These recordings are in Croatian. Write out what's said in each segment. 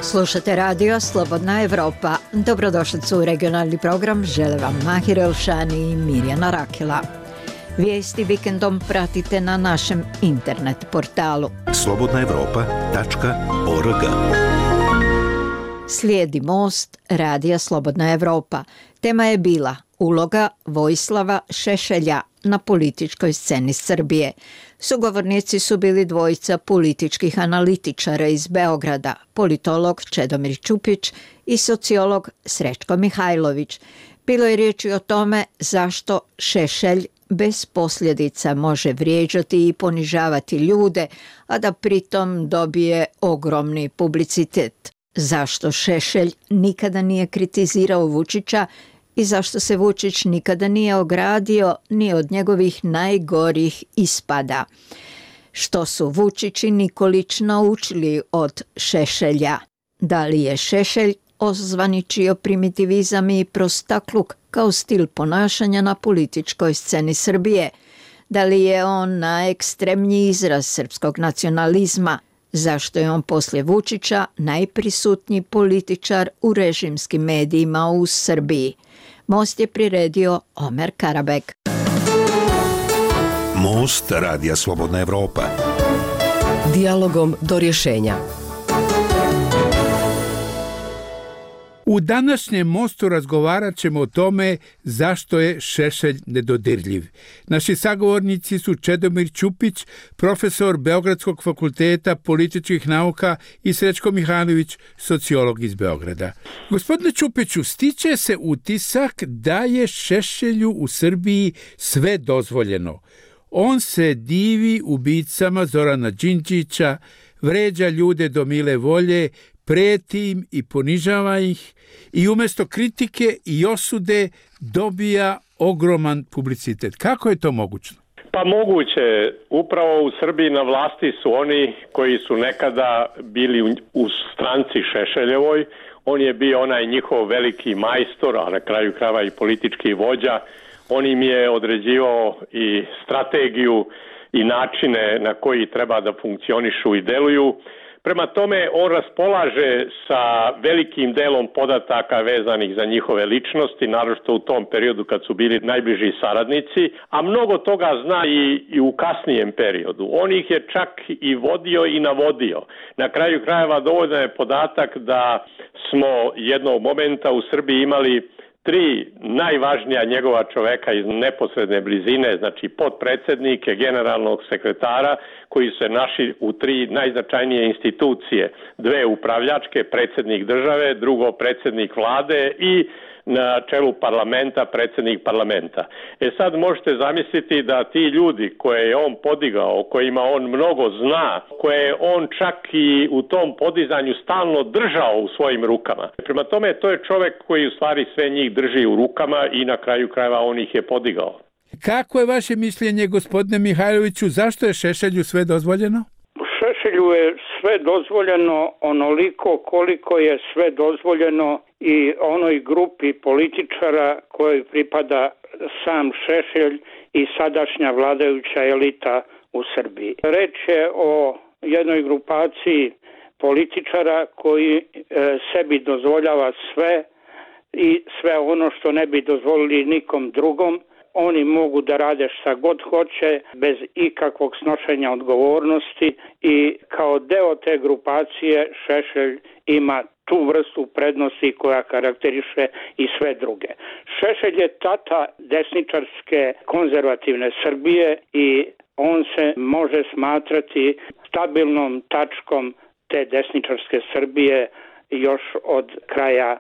Slušate radio Slobodna Evropa. Dobrodošlicu u regionalni program. Žele vam Mahir Elšani i Mirjana Rakela. Vijesti vikendom pratite na našem internet portalu slobodnaevropa.org. Slijedi Most radija Slobodna Evropa. Tema je bila uloga Vojislava Šešelja na političkoj sceni Srbije. Sugovornici su bili dvojica političkih analitičara iz Beograda, politolog Čedomir Ćupić i sociolog Srećko Mihajlović. Bilo je riječi o tome zašto Šešelj bez posljedica može vrijeđati i ponižavati ljude, a da pritom dobije ogromni publicitet. Zašto Šešelj nikada nije kritizirao Vučića i zašto se Vučić nikada nije ogradio ni od njegovih najgorih ispada. Što su Vučić i Nikolić naučili od Šešelja? Da li je Šešelj ozvaničio primitivizam i prostakluk kao stil ponašanja na političkoj sceni Srbije? Da li je on najekstremniji izraz srpskog nacionalizma? Zašto je on poslije Vučića najprisutniji političar u režimskim medijima u Srbiji? Most je priredio Omer Karabek. Most radija Slobodna Evropa. Dijalogom do rješenja. U današnjem Mostu razgovarat ćemo o tome zašto je Šešelj nedodirljiv. Naši sagovornici su Čedomir Ćupić, profesor Beogradskog fakulteta političkih nauka i Srećko Mihajlović, sociolog iz Beograda. Gospodine Ćupiću, stiče se utisak da je Šešelju u Srbiji sve dozvoljeno. On se divi ubicama Zorana Đinđića, vređa ljude do mile volje, preti im i ponižava ih i umjesto kritike i osude dobija ogroman publicitet. Kako je to moguće? Pa moguće. Upravo u Srbiji na vlasti su oni koji su nekada bili u stranci Šešeljevoj. On je bio onaj njihov veliki majstor, a na kraju krajeva i politički vođa. On im je određivao i strategiju i načine na koji treba da funkcionišu i deluju. Prema tome, on raspolaže sa velikim delom podataka vezanih za njihove ličnosti, naročito u tom periodu kad su bili najbliži saradnici, a mnogo toga zna i u kasnijem periodu. On ih je čak i vodio i navodio. Na kraju krajeva dovoljan je podatak da smo jednog momenta u Srbiji imali 3 najvažnija njegova čoveka iz neposredne blizine, znači potpredsjednike, generalnog sekretara, koji su se našli u 3 najznačajnije institucije. 2 upravljačke, predsjednik države, drugo predsjednik vlade i na čelu parlamenta, predsjednik parlamenta. Sad možete zamisliti da ti ljudi koje je on podigao, o kojima on mnogo zna, koje je on čak i u tom podizanju stalno držao u svojim rukama. Prema tome, to je čovjek koji u stvari sve njih drži u rukama i na kraju krajeva on ih je podigao. Kako je vaše mišljenje, gospodine Mihajloviću, zašto je Šešelju sve dozvoljeno? Šešelju je sve dozvoljeno onoliko koliko je sve dozvoljeno i onoj grupi političara kojoj pripada sam Šešelj i sadašnja vladajuća elita u Srbiji. Reč je o jednoj grupaciji političara koji sebi dozvoljava sve i sve ono što ne bi dozvolili nikom drugom. Oni mogu da rade šta god hoće bez ikakvog snošenja odgovornosti i kao deo te grupacije Šešelj ima tu vrstu prednosti koja karakteriše i sve druge. Šešelj je tata desničarske konzervativne Srbije i on se može smatrati stabilnom tačkom te desničarske Srbije još od kraja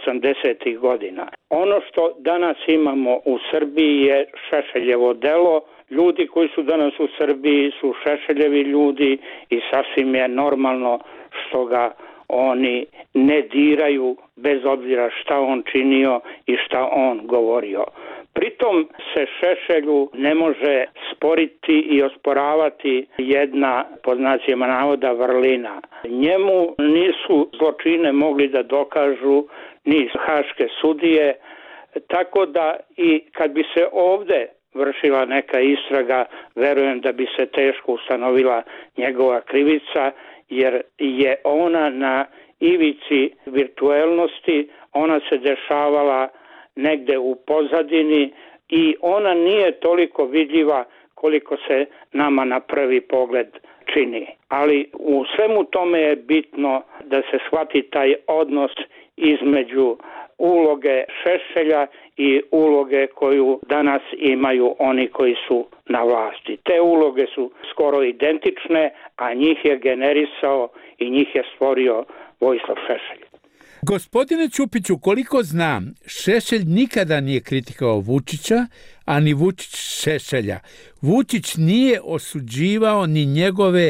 80. godina. Ono što danas imamo u Srbiji je Šešeljevo delo. Ljudi koji su danas u Srbiji su Šešeljevi ljudi i sasvim je normalno što ga oni ne diraju bez obzira šta on činio i šta on govorio. Pritom se Šešelju ne može sporiti i osporavati jedna, pod znacima navoda, vrlina. Njemu nisu zločine mogli da dokažu ni haške sudije, tako da i kad bi se ovde vršila neka istraga, verujem da bi se teško ustanovila njegova krivica, jer je ona na ivici virtuelnosti, ona se dešavala negde u pozadini i ona nije toliko vidljiva koliko se nama na prvi pogled čini. Ali u svemu tome je bitno da se shvati taj odnos između uloge Šešelja i uloge koju danas imaju oni koji su na vlasti. Te uloge su skoro identične, a njih je generisao i njih je stvorio Vojislav Šešelj. Gospodine Ćupiću, koliko znam, Šešelj nikada nije kritikovao Vučića, a ni Vučić Šešelja. Vučić nije osuđivao ni njegove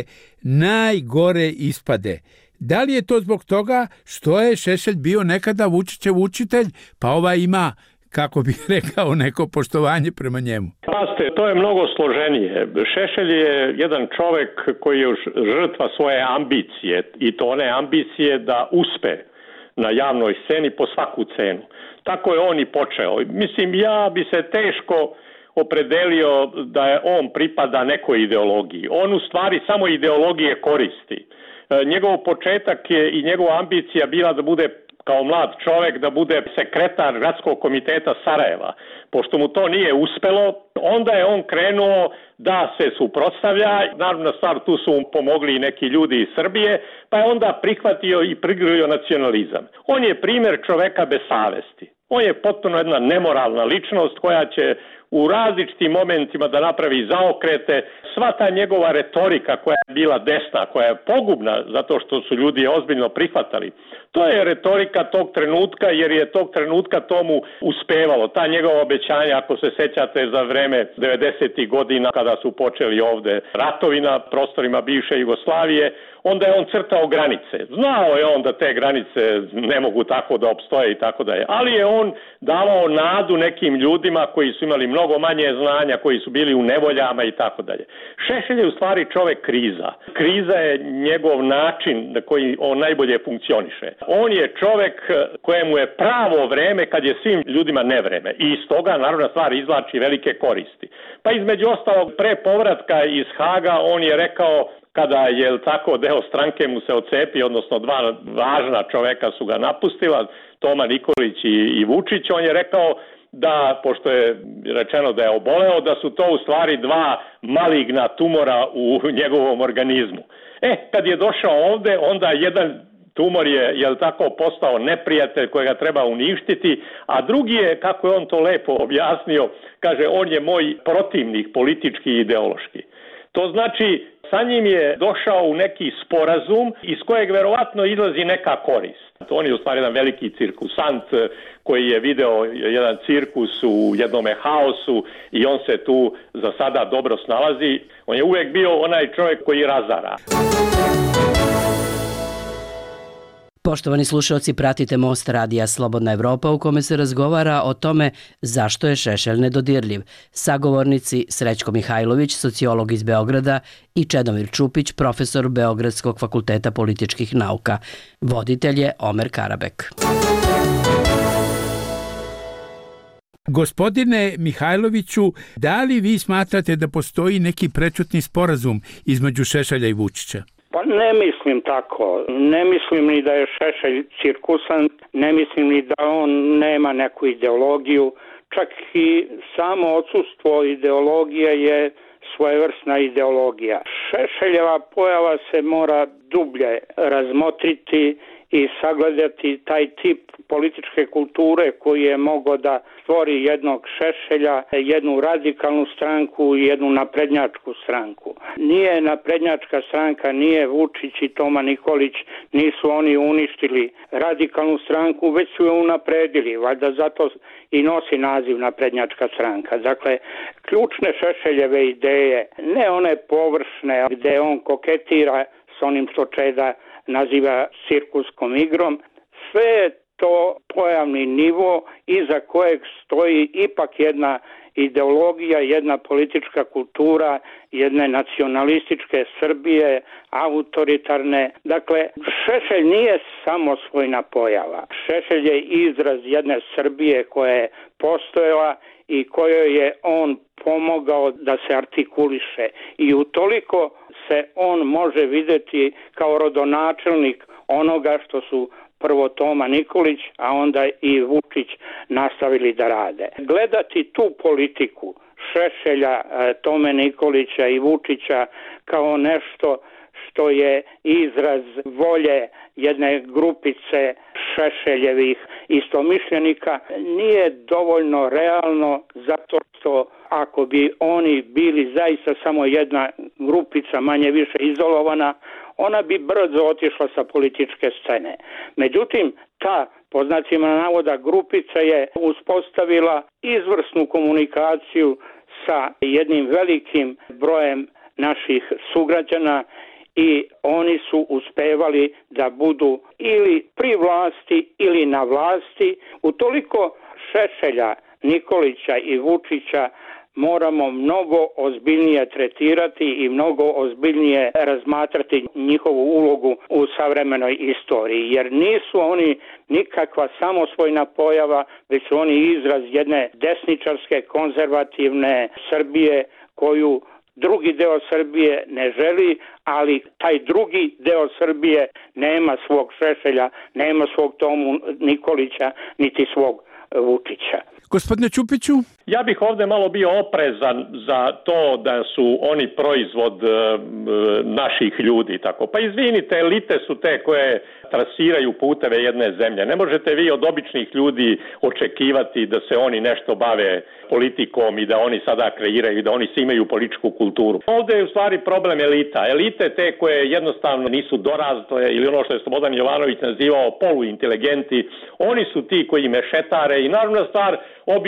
najgore ispade. Da li je to zbog toga što je Šešelj bio nekada Vučićev učitelj, pa ima, kako bih rekao, neko poštovanje prema njemu? Pazite, to je mnogo složenije. Šešelj je jedan čovek koji je žrtva svoje ambicije, i to one ambicije da uspe na javnoj sceni po svaku cenu. Tako je on i počeo. Mislim, ja bi se teško opredelio da on pripada nekoj ideologiji. On u stvari samo ideologije koristi. Njegov početak je i njegova ambicija bila da bude kao mlad čovek, da bude sekretar gradskog komiteta Sarajeva. Pošto mu to nije uspelo, onda je on krenuo da se suprotstavlja. Naravno stvar, tu su mu pomogli i neki ljudi iz Srbije, pa je onda prihvatio i prigrio nacionalizam. On je primjer čoveka bez savesti. On je potpuno jedna nemoralna ličnost koja će u različitim momentima da napravi zaokrete. Sva ta njegova retorika koja je bila desna, koja je pogubna zato što su ljudi ozbiljno prihvatali, to je retorika tog trenutka, jer je tog trenutka tomu uspevalo. Ta njegova obećanja, ako se sećate za vreme 90. godina kada su počeli ovde ratovi na prostorima bivše Jugoslavije, onda je on crtao granice. Znao je on da te granice ne mogu tako da opstoje i tako dalje. Ali je on davao nadu nekim ljudima koji su imali mnogo manje znanja, koji su bili u nevoljama i tako dalje. Šešelj je u stvari čovek kriza. Kriza je njegov način na koji on najbolje funkcioniše. On je čovek kojemu je pravo vreme kad je svim ljudima nevreme. I iz toga, naravno, stvar izvlači velike koristi. Pa između ostalog, pre povratka iz Haga, on je rekao, kada je tako deo stranke mu se ocepi, odnosno dva važna čoveka su ga napustila, Toma Nikolić i Vučić, on je rekao da, pošto je rečeno da je oboleo, da su to u stvari dva maligna tumora u njegovom organizmu. Kad je došao ovde, onda jedan tumor je tako postao neprijatelj kojega treba uništiti, a drugi je, kako je on to lepo objasnio, kaže, on je moj protivnik politički i ideološki. To znači, sa njim je došao u neki sporazum iz kojeg verovatno izlazi neka korist. On je u stvari jedan veliki cirkusant koji je video jedan cirkus u jednome haosu i on se tu za sada dobro snalazi. On je uvek bio onaj čovjek koji razara. Poštovani slušalci, pratite Most radija Slobodna Evropa u kome se razgovara o tome zašto je Šešelj nedodirljiv. Sagovornici Srećko Mihajlović, sociolog iz Beograda, i Čedomir Čupić, profesor Beogradskog fakulteta političkih nauka. Voditelj je Omer Karabek. Gospodine Mihajloviću, da li vi smatrate da postoji neki prečutni sporazum između Šešelja i Vučića? Pa ne mislim tako. Ne mislim ni da je Šešelj cirkusant, ne mislim ni da on nema neku ideologiju. Čak i samo odsustvo ideologije je svojevrsna ideologija. Šešeljeva pojava se mora dublje razmotriti i sagledati taj tip političke kulture koji je mogao da stvori jednog Šešelja, jednu radikalnu stranku i jednu naprednjačku stranku. Nije naprednjačka stranka, nije Vučić i Toma Nikolić, nisu oni uništili radikalnu stranku, već su je unapredili, valjda zato i nosi naziv naprednjačka stranka. Dakle, ključne Šešeljeve ideje, ne one površne gde on koketira s onim što Čeda naziva cirkuskom igrom, sve je to pojavni nivo iza kojeg stoji ipak jedna ideologija, jedna politička kultura, jedne nacionalističke Srbije, autoritarne. Dakle, Šešelj nije samosvojna pojava. Šešelj je izraz jedne Srbije koja je postojala i kojoj je on pomogao da se artikuliše. I utoliko se on može videti kao rodonačelnik onoga što su prvo Toma Nikolić, a onda i Vučić nastavili da rade. Gledati tu politiku Šešelja, Tome Nikolića i Vučića kao nešto što je izraz volje jedne grupice Šešeljevih istomišljenika nije dovoljno realno, zato što ako bi oni bili zaista samo jedna grupica manje više izolovana, ona bi brzo otišla sa političke scene. Međutim, ta, po znacima navoda, grupica je uspostavila izvrsnu komunikaciju sa jednim velikim brojem naših sugrađana i oni su uspevali da budu ili pri vlasti ili na vlasti. Utoliko Šešelja, Nikolića i Vučića moramo mnogo ozbiljnije tretirati i mnogo ozbiljnije razmatrati njihovu ulogu u savremenoj istoriji, jer nisu oni nikakva samosvojna pojava, već su oni izraz jedne desničarske, konzervativne Srbije koju drugi deo Srbije ne želi, ali taj drugi deo Srbije nema svog Šešelja, nema svog Tomu Nikolića, niti svog Vučića. Gospodine Ćupiću? Ja bih ovdje malo bio oprezan za to da su oni proizvod naših ljudi. Tako. Pa izvinite, elite su te koje trasiraju puteve jedne zemlje. Ne možete vi od običnih ljudi očekivati da se oni nešto bave politikom i da oni sada kreiraju, da oni imaju političku kulturu. Ovdje je u stvari problem elita. Elite te koje jednostavno nisu dorasle ili ono što je Slobodan Jovanović nazivao poluinteligenti, oni su ti koji mešetare i naravno stvar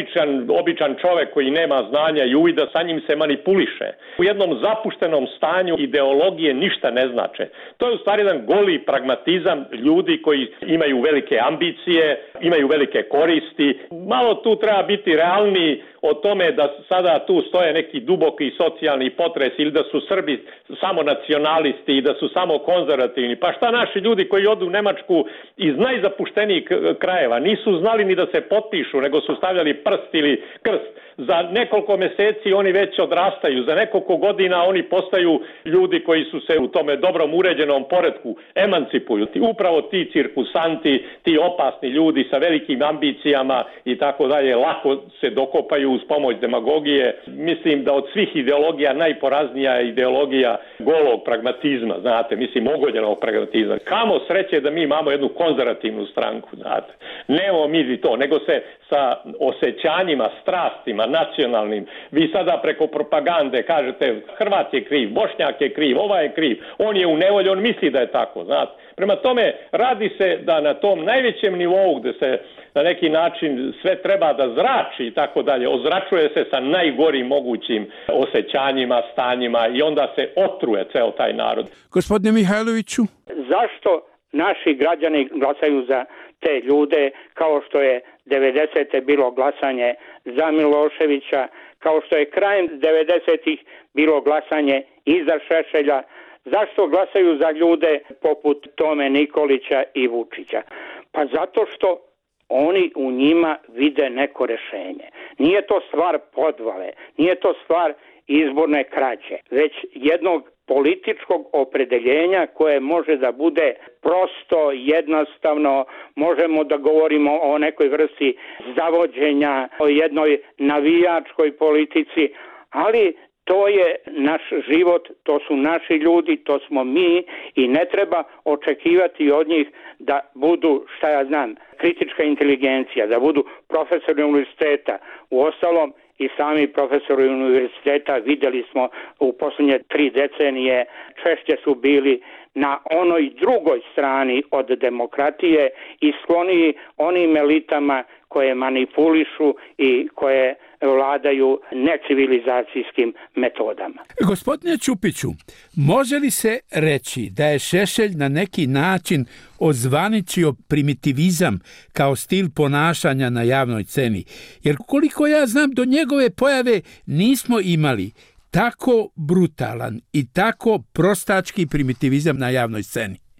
običan čovjek koji nema znanja i uvida, sa njim se manipuliše. U jednom zapuštenom stanju ideologije ništa ne znače. To je u stvari jedan goli pragmatizam ljudi koji imaju velike ambicije, imaju velike koristi. Malo tu treba biti realniji o tome da sada tu stoje neki duboki socijalni potres ili da su Srbi samo nacionalisti i da su samo konzervativni. Pa šta naši ljudi koji odu u Nemačku iz najzapuštenijih krajeva nisu znali ni da se potpišu, nego su stavljali prst ili krst. Za nekoliko mjeseci oni već odrastaju, za nekoliko godina oni postaju ljudi koji su se u tome dobrom uređenom poretku emancipuju. Upravo ti cirkusanti, ti opasni ljudi sa velikim ambicijama i tako dalje, lako se dokopaju uz pomoć demagogije. Mislim da od svih ideologija najporaznija je ideologija golog pragmatizma, znate, ogoljenog pragmatizma. Kamo sreće da mi imamo jednu konzervativnu stranku, znate. Nemamo mi to, nego se sa osjećanjima, strastima, nacionalnim. Vi sada preko propagande kažete Hrvat je kriv, Bošnjak je kriv, ovaj je kriv, on je u nevolji, on misli da je tako, znate. Prema tome, radi se da na tom najvećem nivou gdje se na neki način sve treba da zrači i tako dalje, ozračuje se sa najgorim mogućim osjećanjima, stanjima i onda se otruje ceo taj narod. Gospodine Mihajloviću? Zašto naši građani glasaju za te ljude, kao što je 90. bilo glasanje za Miloševića, kao što je krajem 90-ih bilo glasanje i za Šešelja? Zašto glasaju za ljude poput Tome Nikolića i Vučića? Pa zato što oni u njima vide neko rešenje. Nije to stvar podvale, nije to stvar izborne krađe, već jednog političkog opredeljenja koje može da bude prosto, jednostavno, možemo da govorimo o nekoj vrsti zavođenja, o jednoj navijačkoj politici, ali to je naš život, to su naši ljudi, to smo mi i ne treba očekivati od njih da budu, šta ja znam, kritička inteligencija, da budu profesori univerziteta. Uostalom, i sami profesori univerziteta vidjeli smo u posljednje 3 decenije češće su bili na onoj drugoj strani od demokratije i skloniji onim elitama koje manipulišu i koje vladaju necivilizacijskim metodama. Gospodine Ćupiću, može li se reći da je Šešelj na neki način ozvaničio primitivizam kao stil ponašanja na javnoj sceni? Jer koliko ja znam, do njegove pojave nismo imali tako brutalan i tako prostački primitivizam na javnoj sceni.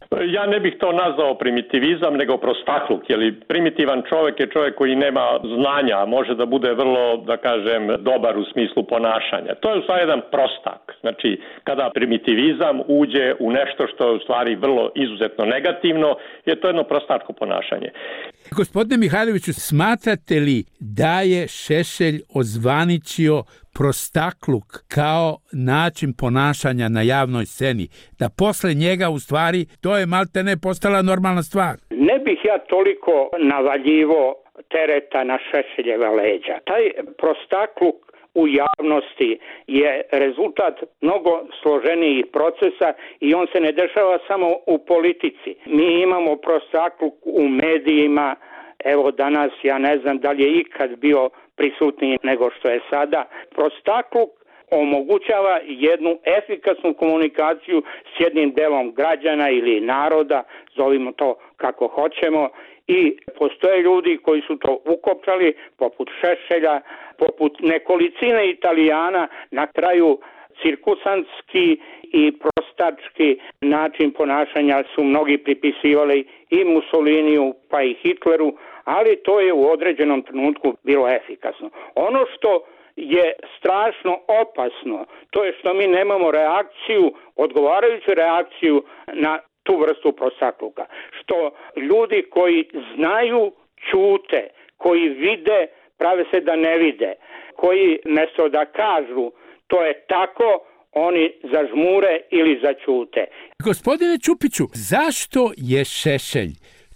Ja ne bih to nazvao primitivizam, nego prostakluk, jer primitivan čovjek je čovjek koji nema znanja, a može da bude vrlo, da kažem, dobar u smislu ponašanja. To je u stvari jedan prostak. Znači, kada primitivizam uđe u nešto što je u stvari vrlo izuzetno negativno, je to jedno prostačko ponašanje. Gospodine Mihajloviću, smatrate li da je Šešelj ozvaničio prostakluk kao način ponašanja na javnoj sceni? Da posle njega u stvari to je maltene postala normalna stvar? Ne bih ja toliko navaljivo tereta na Šešeljeva leđa. Taj prostakluk u javnosti je rezultat mnogo složenijih procesa i on se ne dešava samo u politici. Mi imamo prostakluk u medijima. Evo danas ja ne znam da li je ikad bio prisutniji nego što je sada. Prostakluk omogućava jednu efikasnu komunikaciju s jednim delom građana ili naroda, zovimo to kako hoćemo, i postoje ljudi koji su to ukopčali, poput Šešelja, poput nekolicine Italijana. Na kraju cirkusantski i prostački način ponašanja su mnogi pripisivali i Mussoliniju pa i Hitleru, ali to je u određenom trenutku bilo efikasno. Ono što je strašno opasno, to je što mi nemamo reakciju, odgovarajuću reakciju na tu vrstu prostakluka. Što ljudi koji znaju ćute, koji vide, prave se da ne vide, koji mesto da kažu to je tako, oni zažmure ili zaćute. Gospodine Čupiću, zašto je Šešelj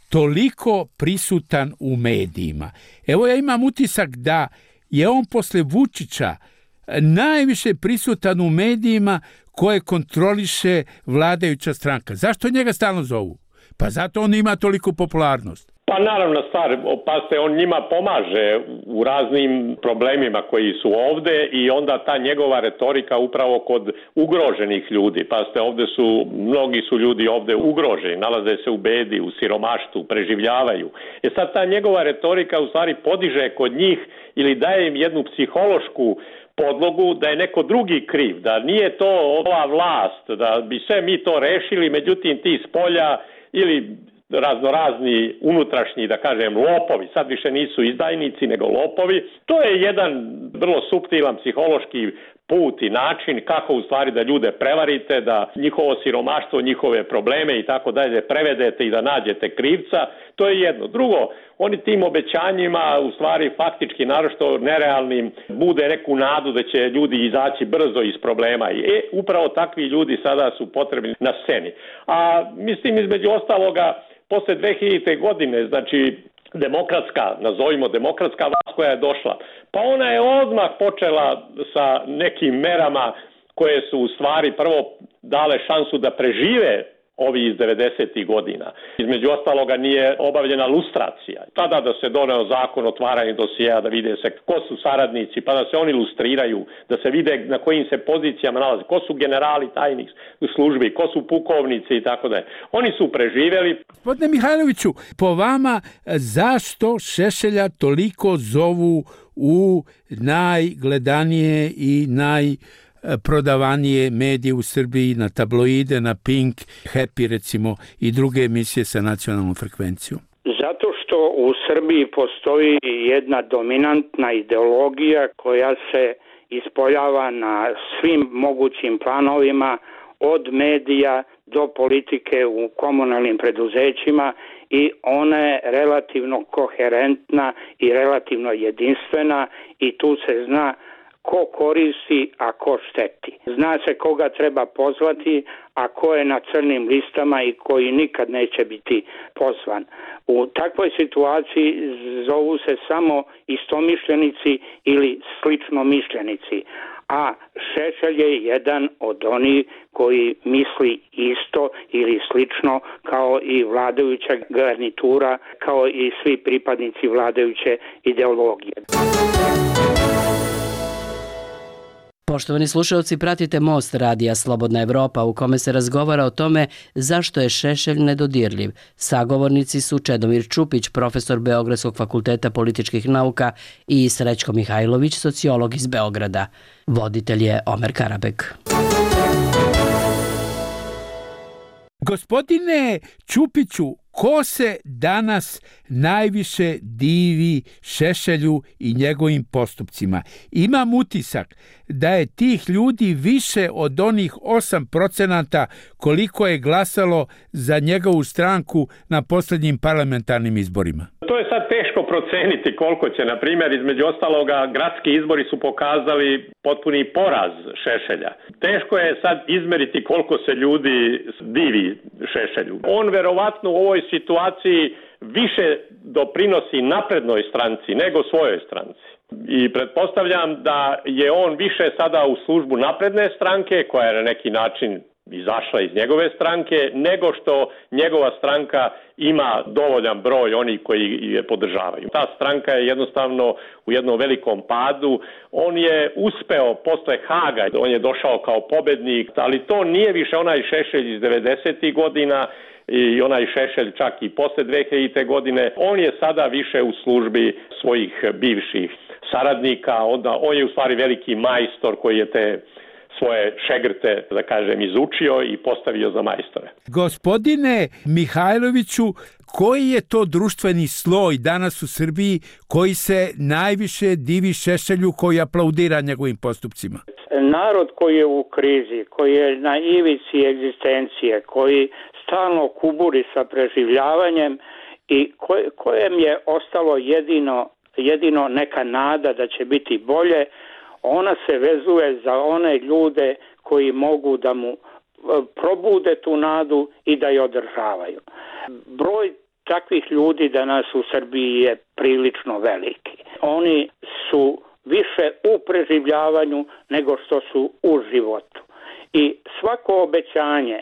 toliko prisutan u medijima? Evo ja imam utisak da je on posle Vučića najviše prisutan u medijima koje kontroliše vladajuća stranka. Zašto njega stalno zovu? Pa zato on ima toliku popularnost. Pa naravno stvar, pazite, on njima pomaže u raznim problemima koji su ovde i onda ta njegova retorika upravo kod ugroženih ljudi. Pazite, mnogi su ljudi ovde ugroženi, nalaze se u bedi, u siromaštvu, preživljavaju. Sad ta njegova retorika u stvari podiže kod njih ili daje im jednu psihološku podlogu da je neko drugi kriv, da nije to ova vlast, da bi sve mi to rešili, međutim ti spolja ili raznorazni unutrašnji, da kažem, lopovi, sad više nisu izdajnici nego lopovi. To je jedan vrlo suptilan psihološki put i način kako u stvari da ljude prevarite, da njihovo siromaštvo, njihove probleme i tako dalje prevedete i da nađete krivca. To je jedno. Drugo, oni tim obećanjima u stvari faktički, naročito nerealnim, bude neku nadu da će ljudi izaći brzo iz problema. Upravo takvi ljudi sada su potrebni na sceni. A mislim između ostaloga, posle 2000. godine, znači nazovimo demokratska vlast koja je došla, pa ona je odmah počela sa nekim merama koje su u stvari prvo dale šansu da prežive ovi iz 90. godina. Između ostaloga nije obavljena lustracija. Tada da se doneo zakon o otvaranju dosjea, da vide se ko su saradnici, pa da se oni lustriraju, da se vide na kojim se pozicijama nalaze, ko su generali tajnih službi, ko su pukovnici i tako dalje. Oni su preživjeli. Gospodine Mihajloviću, po vama zašto Šešelja toliko zovu u najgledanije i prodavanije medije u Srbiji, na tabloide, na Pink, Happy recimo i druge emisije sa nacionalnom frekvencijom? Zato što u Srbiji postoji jedna dominantna ideologija koja se ispoljava na svim mogućim planovima, od medija do politike u komunalnim preduzećima, i ona je relativno koherentna i relativno jedinstvena i tu se zna ko koristi, a ko šteti. Zna se koga treba pozvati, a ko je na crnim listama i koji nikad neće biti pozvan. U takvoj situaciji zovu se samo istomišljenici ili sličnomišljenici, a Šešelj je jedan od onih koji misli isto ili slično kao i vladajuća garnitura, kao i svi pripadnici vladajuće ideologije. Poštovani slušalci, pratite Most radija Slobodna Evropa u kome se razgovara o tome zašto je Šešelj nedodirljiv. Sagovornici su Čedomir Čupić, profesor Beogradskog fakulteta političkih nauka, i Srećko Mihajlović, sociolog iz Beograda. Voditelj je Omer Karabek. Gospodine Ćupiću, ko se danas najviše divi Šešelju i njegovim postupcima? Imam utisak da je tih ljudi više od onih 8% koliko je glasalo za njegovu stranku na posljednjim parlamentarnim izborima. To je sad teško proceniti koliko će, na primjer, između ostaloga, gradski izbori su pokazali potpuni poraz Šešelja. Teško je sad izmeriti koliko se ljudi divi Šešelju. On verovatno u ovoj situaciji više doprinosi naprednoj stranci nego svojoj stranci. I pretpostavljam da je on više sada u službu napredne stranke, koja je na neki način izašla iz njegove stranke, nego što njegova stranka ima dovoljan broj onih koji je podržavaju. Ta stranka je jednostavno u jednom velikom padu. On je uspeo posle Haga, on je došao kao pobednik, ali to nije više onaj Šešelj iz 90. godina i onaj Šešelj čak i posle 2000. godine. On je sada više u službi svojih bivših saradnika, onda on je u stvari veliki majstor koji je te svoje šegrte, da kažem, izučio i postavio za majstore. Gospodine Mihajloviću, koji je to društveni sloj danas u Srbiji koji se najviše divi Šešelju, koji aplaudira njegovim postupcima? Narod koji je u krizi, koji je na ivici egzistencije, koji stalno kuburi sa preživljavanjem i kojem je ostalo jedino neka nada da će biti bolje, ona se vezuje za one ljude koji mogu da mu probude tu nadu i da je održavaju. Broj takvih ljudi danas u Srbiji je prilično veliki. Oni su više u preživljavanju nego što su u životu. I svako obećanje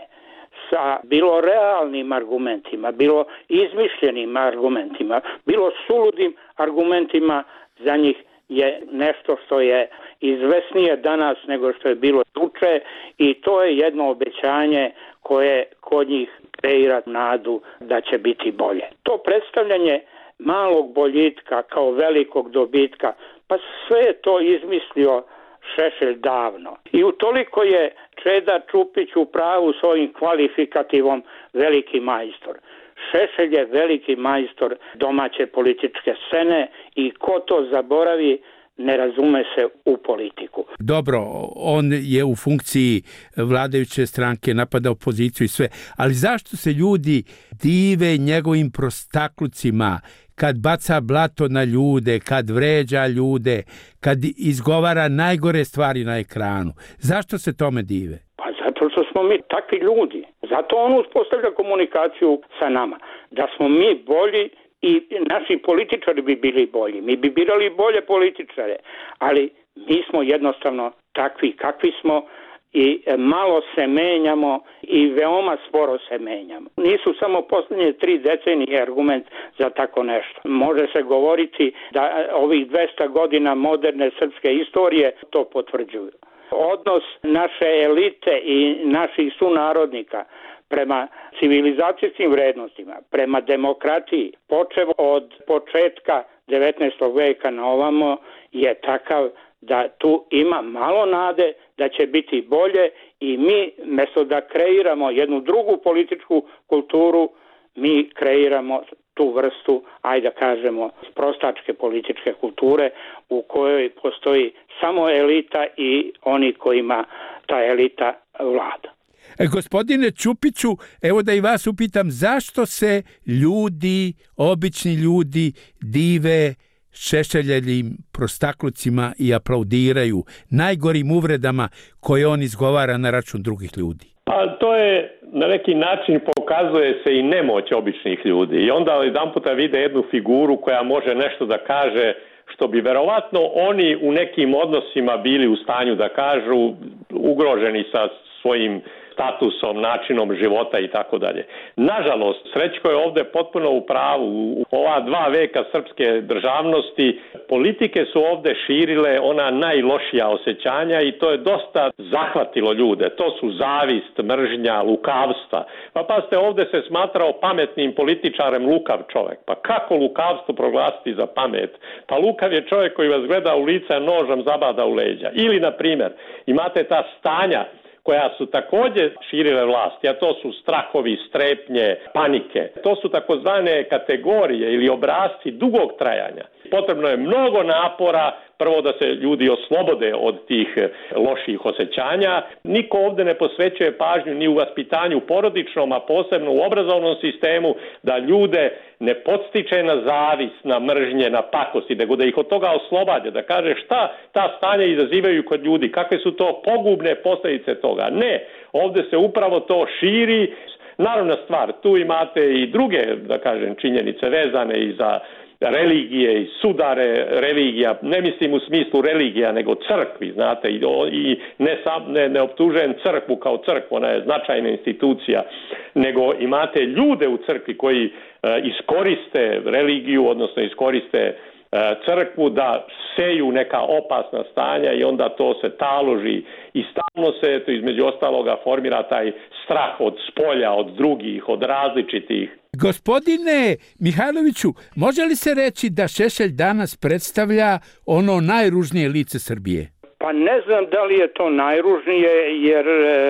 sa bilo realnim argumentima, bilo izmišljenim argumentima, bilo suludim argumentima, za njih je nešto što je izvesnije danas nego što je bilo juče i to je jedno obećanje koje kod njih kreira nadu da će biti bolje. To predstavljanje malog boljitka kao velikog dobitka, pa sve je to izmislio Šešelj davno. I utoliko je Čeda Ćupić u pravu s ovim kvalifikativom veliki majstor. Šešelj je veliki majstor domaće političke scene i ko to zaboravi ne razume se u politiku. Dobro, on je u funkciji vladajuće stranke, napada opoziciju i sve, ali zašto se ljudi dive njegovim prostaklucima kad baca blato na ljude, kad vređa ljude, kad izgovara najgore stvari na ekranu? Zašto se tome dive? Pa zato što smo mi takvi ljudi. Zato on uspostavlja komunikaciju sa nama. Da smo mi bolji i naši političari bi bili bolji. Mi bi birali bolje političare, ali mi smo jednostavno takvi kakvi smo i malo se menjamo i veoma sporo se menjamo. Nisu samo posljednje 3 decenije argument za tako nešto. Može se govoriti da ovih 200 godina moderne srpske istorije to potvrđuju. Odnos naše elite i naših sunarodnika prema civilizacijskim vrednostima, prema demokratiji, počev od početka 19. veka na ovamo, je takav da tu ima malo nade da će biti bolje i mi, mjesto da kreiramo jednu drugu političku kulturu, mi kreiramo tu vrstu, ajde da kažemo, prostačke političke kulture u kojoj postoji samo elita i oni kojima ta elita vlada. Gospodine Ćupiću, evo da i vas upitam, zašto se ljudi, obični ljudi, dive Šešeljevim prostaklucima i aplaudiraju najgorim uvredama koje on izgovara na račun drugih ljudi? Pa to je, na neki način pokazuje se i nemoć običnih ljudi. I onda jedanputa vide jednu figuru koja može nešto da kaže što bi verovatno oni u nekim odnosima bili u stanju da kažu, ugroženi sa svojim statusom, načinom života i tako dalje. Nažalost, Srećko je ovde potpuno u pravu. U ova 2 veka srpske državnosti politike su ovde širile ona najlošija osjećanja i to je dosta zahvatilo ljude. To su zavist, mržnja, lukavstva. Pa pazite, ovde se smatrao pametnim političarem lukav čovjek. Pa kako lukavstvo proglasiti za pamet? Pa lukav je čovjek koji vas gleda u lice, nožom zabada u leđa. Ili, na primjer, imate ta stanja koja su također širile vlasti, a to su strahovi, strepnje, panike. To su takozvane kategorije ili obrasci dugog trajanja. Potrebno je mnogo napora, prvo da se ljudi oslobode od tih loših osjećanja. Niko ovdje ne posvećuje pažnju ni u vaspitanju porodičnom, a posebno u obrazovnom sistemu, da ljude ne podstiče na zavis, na mržnje, na pakosti, nego da ih od toga oslobađa, da kaže šta ta stanja izazivaju kod ljudi, kakve su to pogubne posljedice toga. Ne, ovdje se upravo to širi. Naravna stvar, tu imate i druge, da kažem, činjenice vezane i za religije i sudare religija, ne mislim u smislu religija, nego crkvi, znate, i ne optužujem crkvu kao crkvu, ona je značajna institucija, nego imate ljude u crkvi koji iskoriste religiju, odnosno iskoriste crkvu da seju neka opasna stanja i onda to se taloži i stalno se, to između ostaloga, formira taj strah od spolja, od drugih, od različitih. Gospodine Mihajloviću, može li se reći da Šešelj danas predstavlja ono najružnije lice Srbije? Pa ne znam da li je to najružnije, jer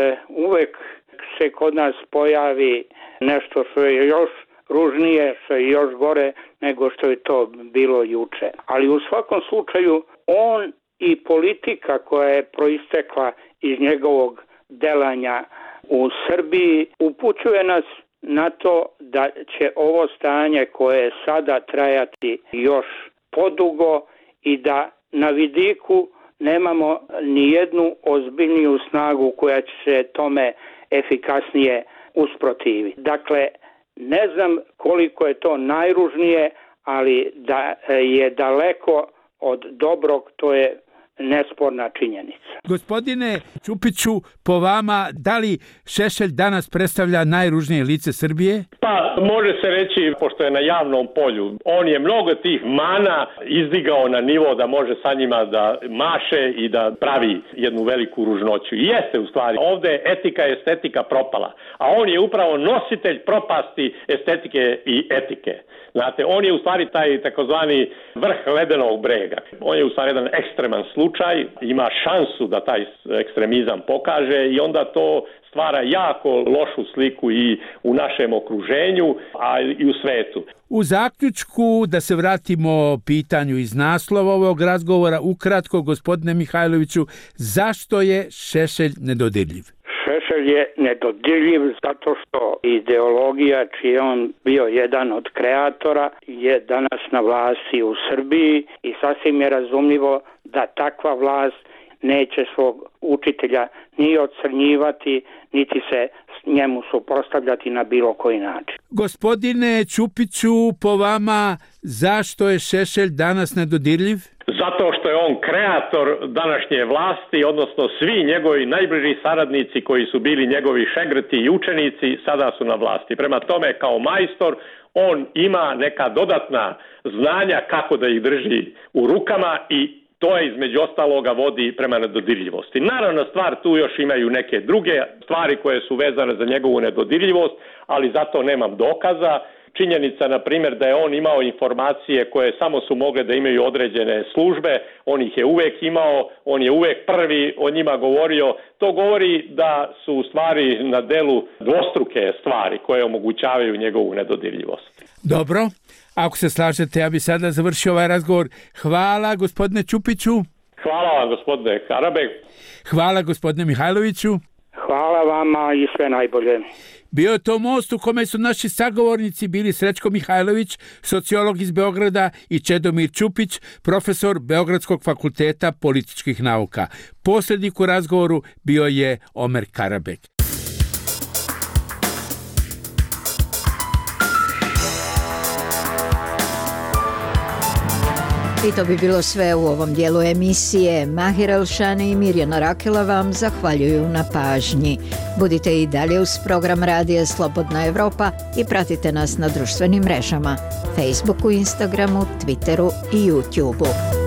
uvek se kod nas pojavi nešto što je još ružnije, što je još gore nego što je to bilo juče. Ali u svakom slučaju on i politika koja je proistekla iz njegovog delanja u Srbiji upućuje nas na to da će ovo stanje koje sada trajati još podugo i da na vidiku nemamo ni jednu ozbiljniju snagu koja će se tome efikasnije usprotiviti. Dakle, ne znam koliko je to najružnije, ali da je daleko od dobrog, to je nesporna činjenica. Gospodine Čupiću, po vama, da li Šešelj danas predstavlja najružnije lice Srbije? Pa, može se reći, pošto je na javnom polju, on je mnogo tih mana izdigao na nivo da može sa njima da maše i da pravi jednu veliku ružnoću. I jeste u stvari, ovdje etika i estetika propala, a on je upravo nositelj propasti estetike i etike. Znate, on je u stvari taj takozvani vrh ledenog brega. On je u stvari jedan ekstreman slučaj, ima šansu da taj ekstremizam pokaže i onda to stvara jako lošu sliku i u našem okruženju, a i u svetu. U zaključku, da se vratimo pitanju iz naslova ovog razgovora, ukratko, gospodine Mihajloviću, zašto je Šešelj nedodirljiv? Šešelj je nedodirljiv zato što ideologija, čiji je on bio jedan od kreatora, je danas na vlasti u Srbiji i sasvim je razumljivo da takva vlast neće svog učitelja ni ocrnjivati, niti se njemu suprotstavljati na bilo koji način. Gospodine Čupiću, po vama, zašto je Šešelj danas nedodirljiv? Zato što je on kreator današnje vlasti, odnosno svi njegovi najbliži saradnici koji su bili njegovi šegrti i učenici sada su na vlasti. Prema tome, kao majstor, on ima neka dodatna znanja kako da ih drži u rukama i to je između ostaloga vodi prema nedodirljivosti. Naravno, stvar tu još imaju neke druge stvari koje su vezane za njegovu nedodirljivost, ali zato nemam dokaza. Činjenica, na primjer, da je on imao informacije koje samo su mogle da imaju određene službe, on ih je uvijek imao, on je uvijek prvi o njima govorio. To govori da su u stvari na delu dvostruke stvari koje omogućavaju njegovu nedodirljivost. Dobro, ako se slažete, ja bi sada završio ovaj razgovor. Hvala, gospodine Čupiću. Hvala vam, gospodine Karabek. Hvala, gospodine Mihajloviću. Hvala vama i sve najbolje. Bio je to most u kome su naši sagovornici bili Srećko Mihajlović, sociolog iz Beograda, i Čedomir Čupić, profesor Beogradskog fakulteta političkih nauka. Posljednik u razgovoru bio je Omer Karabek. I to bi bilo sve u ovom dijelu emisije. Mahir Elšani i Mirjana Rakela vam zahvaljuju na pažnji. Budite i dalje uz program Radija Slobodna Evropa i pratite nas na društvenim mrežama, Facebooku, Instagramu, Twitteru i YouTubeu.